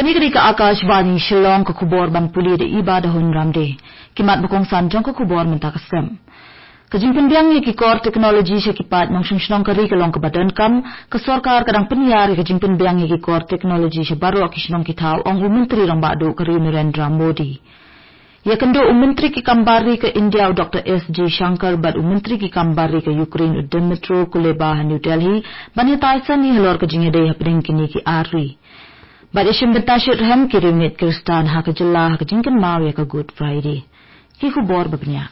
Kani ka Akashvani Shillong ka kubor ban puli de ibadahun ramde. Kimat bakong sanjong ka kubor mentakasem. Kajingpan biang ye ki kor teknologi se kipat nang sungsnong kari kalong ka badan kam ka sorkar kadang penyar kajingpan biang ye ki kor teknologi se baru akisnong kitau ong Menteri Rambadu kari Narendra Modi. Ya kendo Menteri ki kambari ke India Dr. S.J. Shankar bad Menteri ki kambari ke Ukraine Dmytro Kuleba New Delhi bani taisan ni halor kajingede hapding kini ki ari. Bad ishim betashit hem ki rimit Kristan ha kajilla ha kajingkan mau ya ka Good Friday. Ki kubor babnya.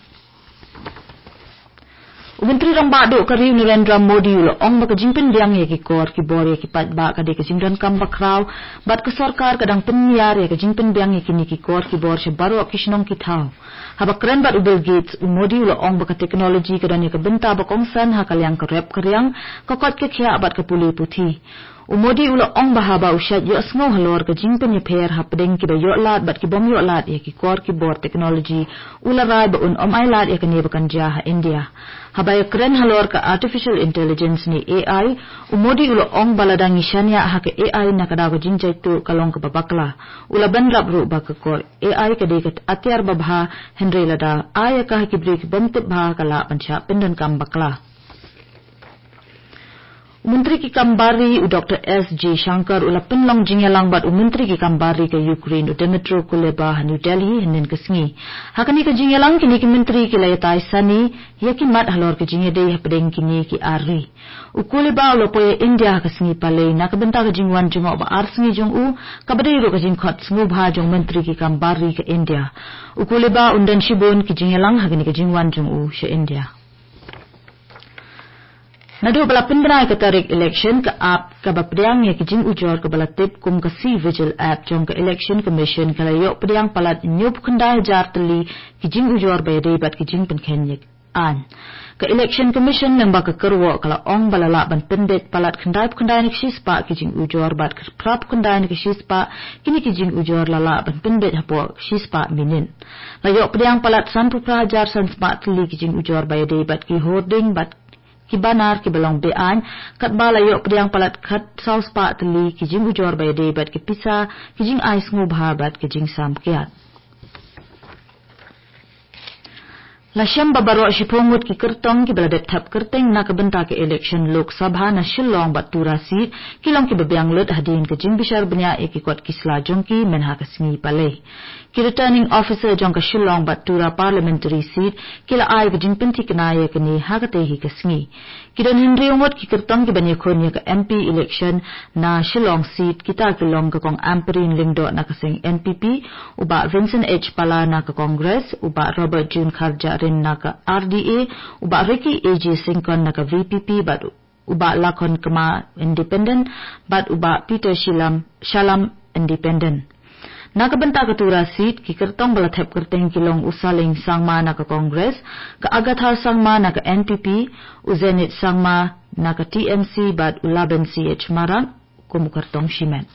Menteri Rambadu kari Narendra Modi ulo ong baka jingpen biang ye ki kor ki bor ye ki pat ba ka de ka jingdan kam bakraw bat ka sarkar kadang penyar ye ka jingpen biang ye kini ki kor ki bor se baru akisnong ki thau haba kren bat Bill Gates Modi ulo ong baka teknologi kadan ye ka benta bakong san ha kalyang ka rep karyang ka kot ke khia bat ka puli puthi Modi ulo ong bahaba usyad yo sngo halor ka jingpen ye pher ha pedeng ki ba yo lat bat ki bom yo lat ye ki kor ki bor teknologi ula rai ba un ai lat ye ka ne bakan ja ha India habaya keren halor ka artificial intelligence ni AI Modi ulo ong baladang ishanya ha ka AI na kada ko jinjai tu kalong ka babakla ula banrab ru ba ka kor AI ka de ka atyar babha Henry lada aya ka ki break bamtip ba kala pancha pendan kam bakla Menteri ki kambari Dr. S.J. Shankar ula penlong jingelang bat Menteri ki kambari ke Ukraine Dmytro Kuleba New Delhi henen kesngi. Hakani ka jingelang kini ki Menteri ki layatai sani yaki mat halor ka jingede hapdeng kini ki ari. Kuleba ulo poye India kesngi palei na kabenta ka jingwan jungok ba arsengi jong u kabadai ro ka jingkot sngu bha jong Menteri ki kambari ke India. Kuleba undan shibon ki jingelang hakani ka jingwan jong u she India. Nado bala pendrai ka tarik election ka app ka bapdiang ye kijing ujor ka bala tip kum ka si vigil app jong ka election commission ka layo pediang palat nyup khandai jar tali kijing ujor bayade bat kijing penkhen ye an ka election commission nang ba ka kerwo kala ong balala ban pendet palat khandai ni shispa kijing ujor bat krap khandai ni shispa kini kijing ujor lala ban pendet hapo shispa minin layo pediang palat sanpu prajar sanspa tali kijing ujor bayade bat ki hoarding bat ki banar ki belong bean kat balayo pediang palat khat saus pa teli ki jing ujor bayade bat ki pisa ki jing ais ngubha bat ki jing sam kiat Lasham babaro shipongut ki kertong ki beladet thap kerteng na kabenta ke election Lok Sabha na Shillong bat tura seat kilong ki bebiang lut hadin ke jing bishar benya e ki kot kisla jongki menha kasngi pale ki returning officer jong ka Shillong bat tura parliamentary seat kila ai ke jing penti kenaya kini hakate hi kasngi ki don hinriungot ki kertong ki banya khon ka MP election na Shillong seat kita kilong ka kong Amperin Lingdo na kasing NPP uba Vincent H Pala na ka Congress uba Robert June Kharja naka RDA uba Ricky AJ Singkon naka VPP bat uba Lakon Kama independent bat uba Peter Shalam independent naka benta ketura seat ki kertong bala thep kerteng kilong usaling sangma naka Congress ka Agatha sangma naka NPP uzenit sangma naka TMC bat ulaben CH Marang kumu kertong shimen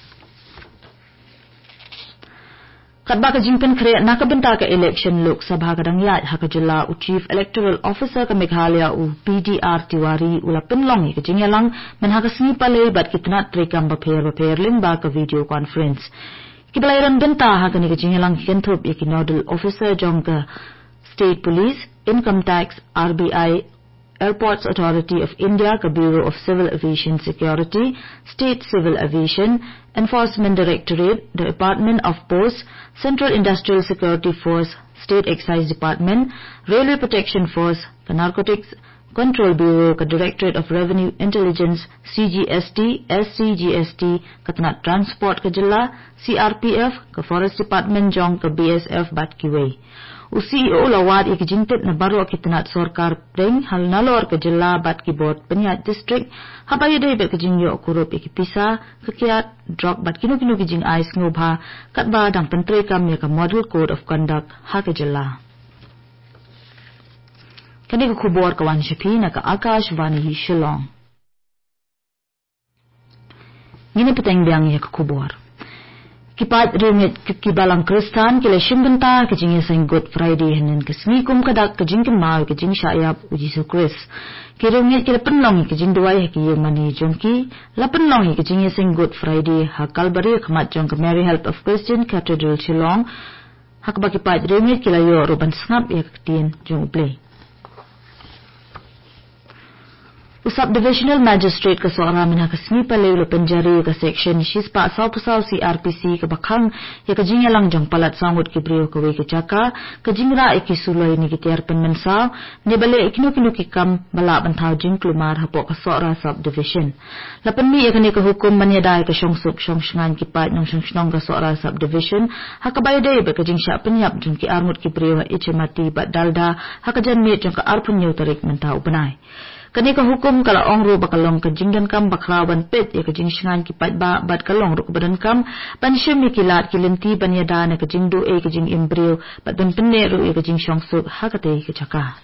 Kadba ka jingpen kre nakabenta ka election Lok Sabha kadang yat hakajilla u Chief Electoral Officer ka Meghalaya u PDR Tiwari ula penlong ka jingelang men hakasni pale bat kitna trekam baper ling ba ka video conference kibalairan benta hakani ka jingelang kenthop ki nodal officer jong ka State Police Income Tax RBI Airports Authority of India ka Bureau of Civil Aviation Security, State Civil Aviation, Enforcement Directorate, the Department of Posts, Central Industrial Security Force, State Excise Department, Railway Protection Force, the Narcotics Control Bureau ka Directorate of Revenue Intelligence, CGST, SCGST, ka Transport ka Jilla, CRPF, ka Forest Department jong ka BSF bat kiway. U CEO lawat ikijintit na baro kitinat sorkar preng hal nalor ke jilla bat kibot penyat district habaya day bet kejingyo kurup ikipisa kekiat drop bat kinu kijing ais ngubha kat ba dang pentre kam ya ka model code of conduct ha ke jilla kani ko kubor kawan shapi na ka Akashvani Shillong ngini peteng biang ya ka kubor Kipat ringit kibalang Kristan kila shimbenta kejing yasang Good Friday hanan kesmikum kadak kejing kemau kejing syayap uji Kris. Kirungit kila penlong kejing duai ki mani jongki la penlong kejing yasang Good Friday hakal bari khamat jong ke Mary Help of Christian Cathedral Shillong hak ba kipat ringit kila yo ruban sngap ya ketien jong play. Usab Divisional Magistrate ke seorang minha kesmi palai lo penjari ke section Shispa Asal Pusau CRPC ke bakang ya kejing yalang jong palat sangut ke brio ke wei ke jaka kejing ra iki sulai ni kitiar penmensau ne bale ikinu ki kam bala bantau jing klumar hapok ke seorang sub division lapan mi yakni ke hukum manyadai ke syongsuk syongsngan kipat nong syongsnong ke seorang sub division hakabai dai be kejing syak penyap jong ki armut ki brio ichmati bat dalda hakajan mi jong ke arpun nyau tarik mentau benai. Kani ka hukum kala ongru bakalong kejing dan kam baklawan pet ya kejing syangan kipat ba bat kalong ruk badan kam ban syemi kilat kilenti ban yada na kejing do e kejing imbrio bat ban penne ru ya kejing syongsuk hakate kecaka.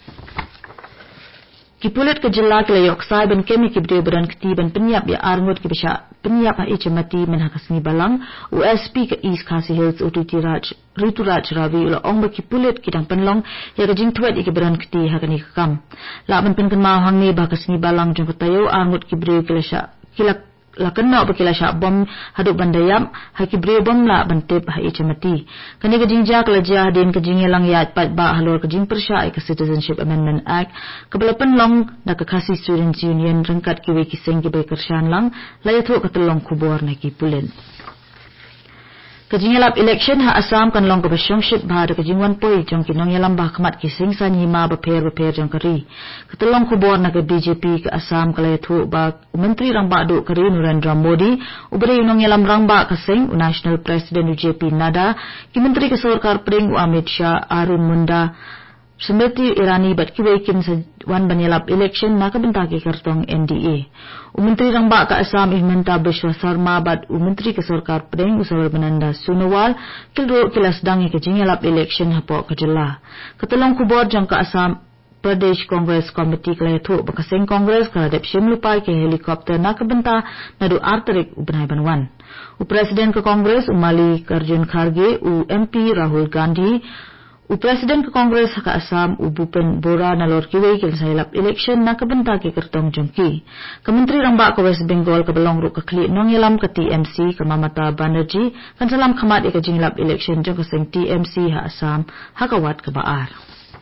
Kipulit ke jela kila yoksai ban kemi kibrio badan keti ban penyap ya arngut kibisya penyap ha ichmati men hakasni balang USP ke East Khasi Hills UTT Ritu Raj Ravi ula ong kipulit kidang penlong ya kejing tuet iki badan keti hakani kam la ban penken mau hangni bakasni balang jong ketayo arngut kibrio kila sya kila la kenna bakila sya bom haduk bandayam hakibrio bom la bantip ha ichmati kani kejing jak la jah din kejing yelang yat pat ba halor kejing persya ke Citizenship Amendment Act kebala penlong da ke Khasi Students Union rengkat kiwe kiseng kibe kersyan lang la yatho katelong kubor na kipulen kejing yalap election ha Assam kan long kebasyongship bahada kejing wan poi jong kinong yalam bah kemat kising san hima beper jong keri ketelong kubor na ke BJP ke Assam kala yatho ba menteri rang ba do keri Narendra Modi ubere yunong yalam rang ba kasing National President JP Nada ki menteri ke sarkar pring Amit Shah Arun Munda Smriti Irani bat kiwe kim wan banyalap election na kabentaki kartong NDA. Menteri rang ba ka Assam Himanta Biswa Sarma bat menteri ke sarkar pring Usawar Bananda Sunowal kilro kilas dangi ke jingalap election hapo kajela. Ketelong kubor jang ka Assam Pradesh Congress Committee kala yatho bakaseng Congress kala dep shimlupai ke helikopter na kabenta nadu arterik ubnai banwan. Presiden ke Congress Umali Karjun Kharge MP Rahul Gandhi Presiden ke Kongres haka Assam Bhupen Bora nalor kiwe kil sailap election na kabenta ke kertong jongki. Kementeri rambak ke West Bengal ke belong ruk ke kli nong yalam ke TMC ke Mamata Banerjee kan salam khamat ke jinglap election jong ke seng TMC ha Assam hakawat ke baar.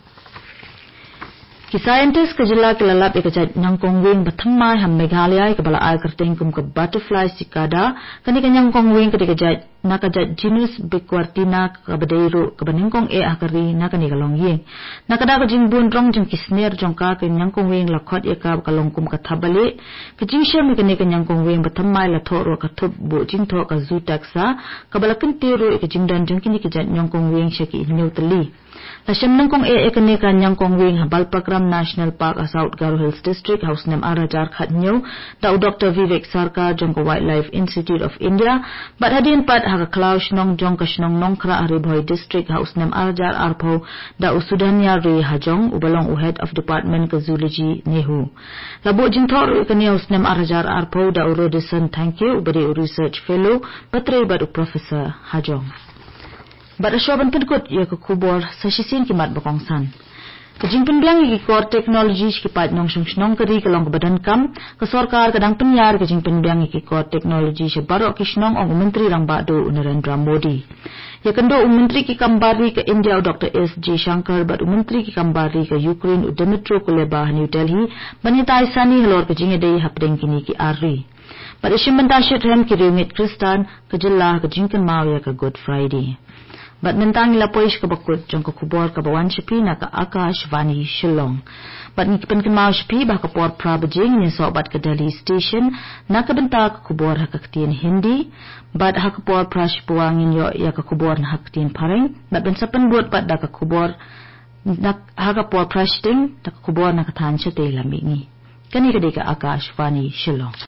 Ki scientist ke jela ke lalap ikajat nyangkong wing bathamai ham Meghalaya ke bala ai kerteng kum ke butterfly cicada kani ke nyangkong wing ke dikajat nakajat genus Biquartina ke badairu ke baningkong akari nakani kalong ying nakada ke jingbun rong jeng kisner jongka ke nyangkong wing lakhot ka kalong kum ke thabale ke jingshem ke nyangkong wing bathamai la thoro ke thup bo jingtho ke zu taksa ke bala kentiru ke jingdan jengkini ke jat nyangkong wing shaki neutali Lasem nangkong ekane kan nyangkong wing habal program National Park South Garo Hills District House nem Arajar khatnyo da Dr. Vivek Sarkar jongko Wildlife Institute of India bat hadin pat haka Klaus nong jong kasnong nongkra Aribhoi District House nem Arajar arpo da Usudanya Ri Hajong ubalong head of Department ke Zoology Nehu labo jingthor ekane House nem Arajar arpo da Rodison thank you ubari research fellow patre bat Professor Hajong Bada syoban pedkut ya ke kubor sasisin kimat bakongsan. Kejing penbiang iki core technology kipat nong sung keri kelong ke badan kam ke sarkar kadang penyar kejing penbiang iki core technology sebarok kisnong ong menteri rang bado Narendra Modi. Ya kendo menteri ki kambari ke India Dr. S.J. Shankar bat menteri ki kambari ke Ukraine Dmytro Kuleba New Delhi banitai sani halor kejing edai hapdeng kini ki ari. Pada shimbanta syethem ki ringit Kristan ke jela kejing kan mau ya ke Good Friday. Bat mentang ilapoish ke bakut jong ke kubor ke bawan syapi na ke Akashvani Shillong. Bat ngikipan ke mau syapi bah ke por prabajing ni sobat ke Delhi Station na ke benta ke kubor hak ketien Hindi. Bat hak ke por prashpuangin yo ya ke kubor na hak ketien Pareng. Bat bensapan buat bat da ke kubor na hak ke por prashting da ke kubor na ke tahan syate lambingi. Kani ke deka Akashvani Shillong.